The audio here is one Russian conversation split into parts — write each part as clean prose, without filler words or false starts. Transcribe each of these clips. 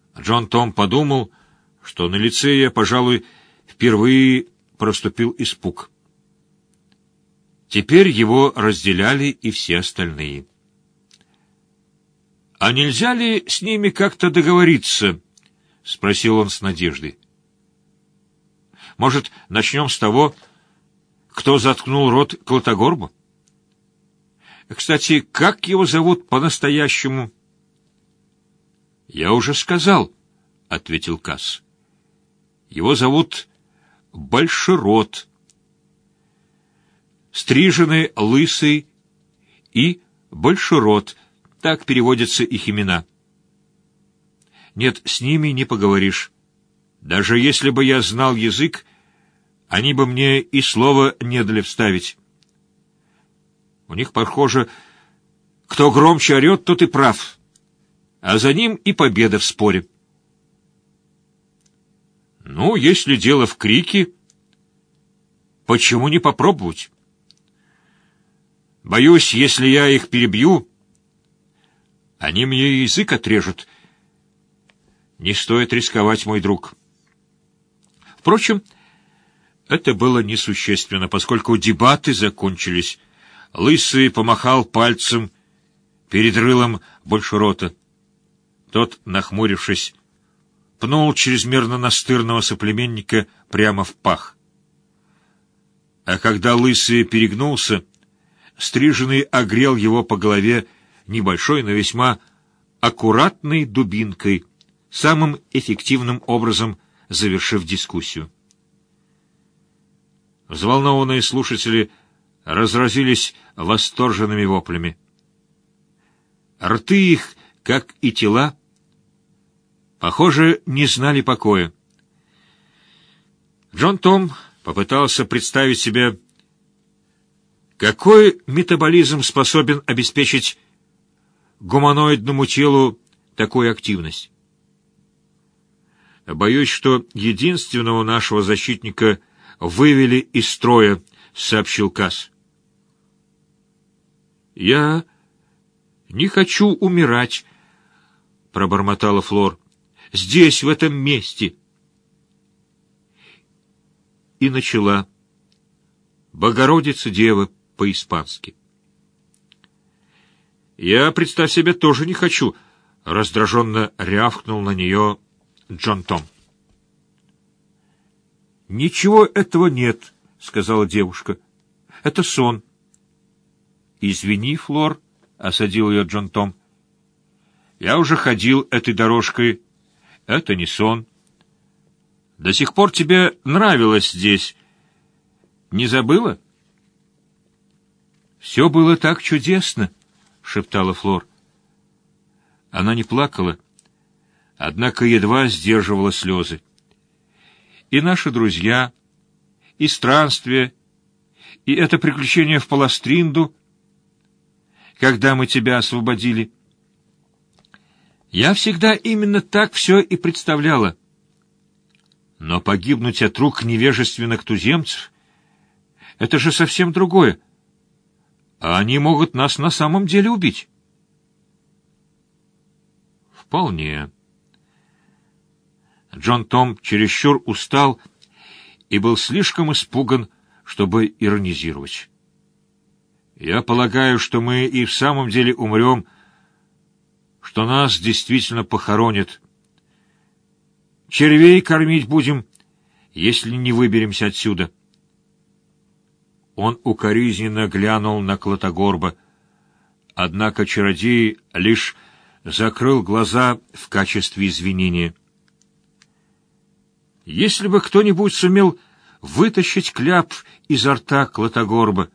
Джон Том подумал, что на лице я, пожалуй, впервые проступил испуг. Теперь его разделяли и все остальные. «А нельзя ли с ними как-то договориться?» — спросил он с надеждой. «Может, начнем с того, кто заткнул рот Клотогорбу? Кстати, как его зовут по-настоящему?» «Я уже сказал», — ответил Касс. «Его зовут Большерот. Стриженный, лысый и Большерот. Так переводятся их имена. Нет, с ними не поговоришь. Даже если бы я знал язык, они бы мне и слова не дали вставить. У них, похоже, кто громче орет, тот и прав, а за ним и победа в споре. Ну, если дело в крике, почему не попробовать? Боюсь, если я их перебью, они мне язык отрежут. Не стоит рисковать, мой друг. Впрочем, это было несущественно, поскольку дебаты закончились. Лысый помахал пальцем перед рылом Большерота. Тот, нахмурившись, пнул чрезмерно настырного соплеменника прямо в пах. А когда Лысый перегнулся, Стриженный огрел его по голове небольшой, но весьма аккуратной дубинкой, самым эффективным образом завершив дискуссию. Взволнованные слушатели разразились восторженными воплями. Рты их, как и тела, похоже, не знали покоя. Джон Том попытался представить себе, какой метаболизм способен обеспечить гуманоидному телу такую активность. Боюсь, что единственного нашего защитника вывели из строя, — сообщил Касс. «Я не хочу умирать», — пробормотала Флор. «Здесь, в этом месте». И начала «Богородица Дева» по-испански. «Я, представь себе, тоже не хочу», — раздраженно рявкнул на нее Джон Том. «Ничего этого нет», — сказала девушка. «Это сон». «Извини, Флор», — осадил ее Джон Том. «Я уже ходил этой дорожкой. Это не сон. До сих пор тебе нравилось здесь. Не забыла?» «Все было так чудесно», — шептала Флор. Она не плакала, однако едва сдерживала слезы. И наши друзья, и странствия, и это приключение в Паластринду, когда мы тебя освободили. Я всегда именно так все и представляла. Но погибнуть от рук невежественных туземцев — это же совсем другое. А они могут нас на самом деле убить. Вполне. Джон Том чересчур устал и был слишком испуган, чтобы иронизировать. Я полагаю, что мы и в самом деле умрем, что нас действительно похоронят. Червей кормить будем, если не выберемся отсюда. Он укоризненно глянул на Клотогорба, однако чародей лишь закрыл глаза в качестве извинения. Если бы кто-нибудь сумел вытащить кляп изо рта Клотогорба.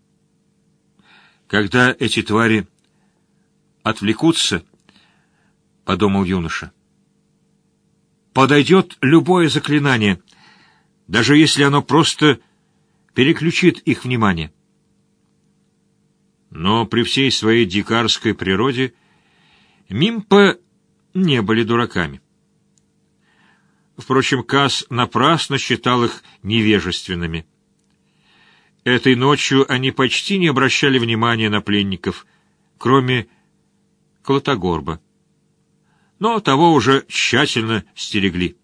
Когда эти твари отвлекутся, — подумал юноша, — подойдет любое заклинание, даже если оно просто переключит их внимание. Но при всей своей дикарской природе Мимпа не были дураками. Впрочем, Касс напрасно считал их невежественными. Этой ночью они почти не обращали внимания на пленников, кроме Клотогорба. но того уже тщательно стерегли.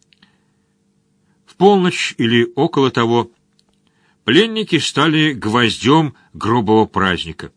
В полночь или около того пленники стали гвоздем грубого праздника.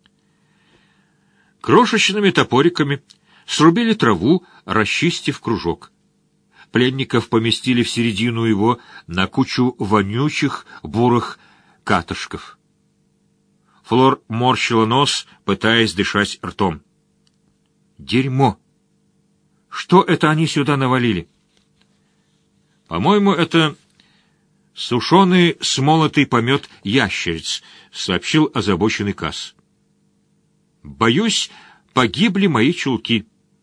Крошечными топориками срубили траву, расчистив кружок. Пленников поместили в середину его на кучу вонючих бурых катышков. Флор морщила нос, пытаясь дышать ртом. Дерьмо! Что это они сюда навалили? По-моему, это сушеный смолотый помет ящериц, сообщил озабоченный Касс. Боюсь, погибли мои чулки.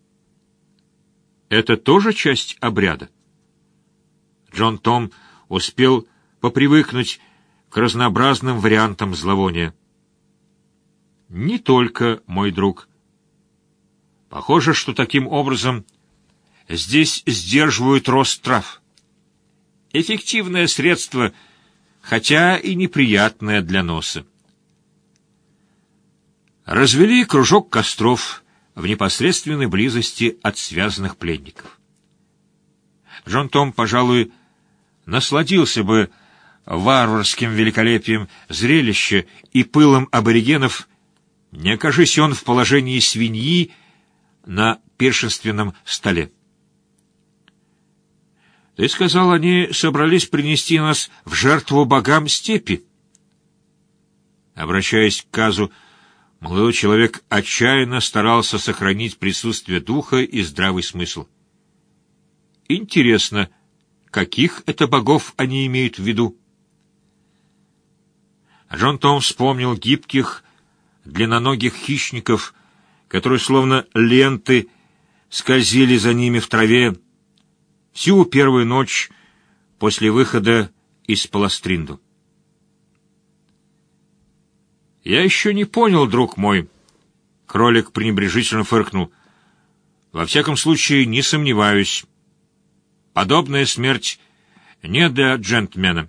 Это тоже часть обряда? Джон Том успел попривыкнуть к разнообразным вариантам зловония. Не только, мой друг. Похоже, что таким образом здесь сдерживают рост трав. Эффективное средство, хотя и неприятное для носа. Развели кружок костров в непосредственной близости от связанных пленников. Джон Том, пожалуй, насладился бы варварским великолепием зрелища и пылом аборигенов, не окажись он в положении свиньи на пиршественном столе. Ты сказал, они собрались принести нас в жертву богам степи? Обращаясь к Казу, молодой человек отчаянно старался сохранить присутствие духа и здравый смысл. Интересно, каких это богов они имеют в виду? Джон Том вспомнил гибких, длинноногих хищников, которые словно ленты скользили за ними в траве всю первую ночь после выхода из Паластринду. «Я еще не понял, друг мой», — кролик пренебрежительно фыркнул. «Во всяком случае, не сомневаюсь. Подобная смерть не для джентльмена».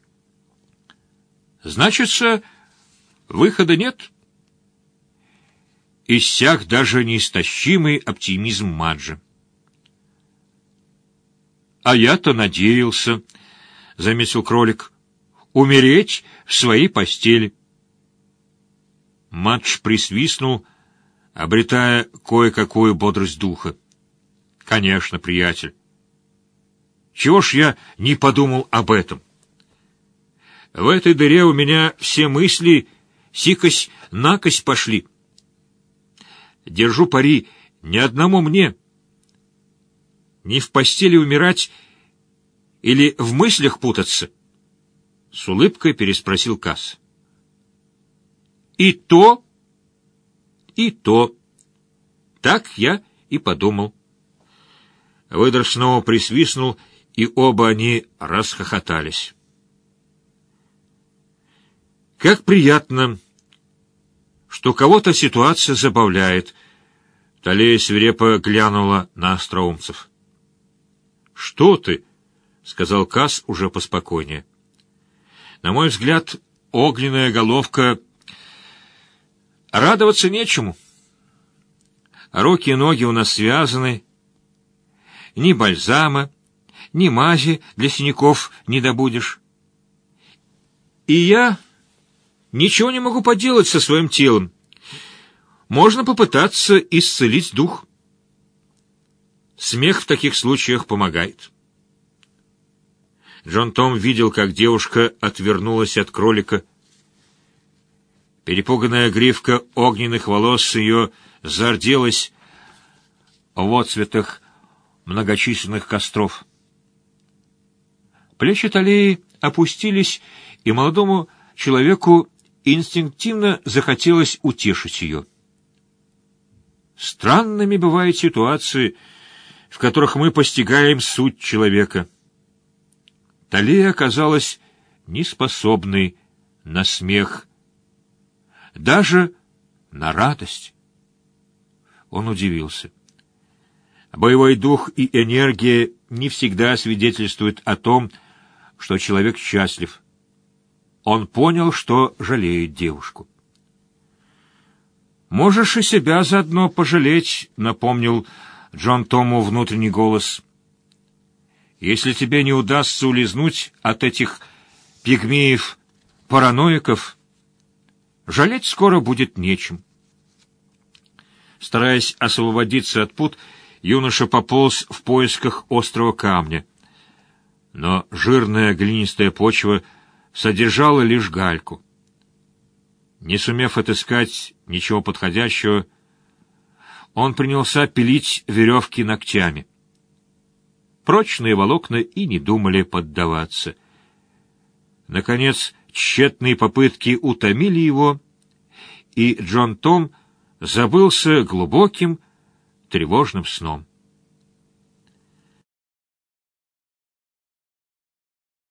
«Значится, выхода нет?» Иссяк даже неистощимый оптимизм Маджи. «А я-то надеялся», — заметил кролик, — «умереть в своей постели». Мадж присвистнул, обретая кое-какую бодрость духа. «Конечно, приятель. Чего ж я не подумал об этом? В этой дыре у меня все мысли сикось-накось пошли. Держу пари, ни одному мне. Не в постели умирать или в мыслях путаться?» С улыбкой переспросил Касс. «И то, и то. Так я и подумал». Выдр снова присвистнул, и оба они расхохотались. «Как приятно, что кого-то ситуация забавляет», — Талия свирепо глянула на остроумцев. «Что ты?» — сказал Касс уже поспокойнее. «На мой взгляд, огненная головка... Радоваться нечему. Руки и ноги у нас связаны. Ни бальзама, ни мази для синяков не добудешь. И я ничего не могу поделать со своим телом. Можно попытаться исцелить дух. Смех в таких случаях помогает». Джон Том видел, как девушка отвернулась от кролика. Перепуганная гривка огненных волос ее зарделась в отцветах многочисленных костров. Плечи Талии опустились, и молодому человеку инстинктивно захотелось утешить ее. Странными бывают ситуации, в которых мы постигаем суть человека. Талия оказалась неспособной на смех, даже на радость. Он удивился. Боевой дух и энергия не всегда свидетельствуют о том, что человек счастлив. Он понял, что жалеет девушку. «Можешь и себя заодно пожалеть», — напомнил Джон Тому внутренний голос. «Если тебе не удастся улизнуть от этих пигмеев-параноиков, жалеть скоро будет нечем». Стараясь освободиться от пут, юноша пополз в поисках острого камня. Но жирная глинистая почва содержала лишь гальку. Не сумев отыскать ничего подходящего, он принялся пилить веревки ногтями. Прочные волокна и не думали поддаваться. Наконец, тщетные попытки утомили его, и Джон Том забылся глубоким, тревожным сном.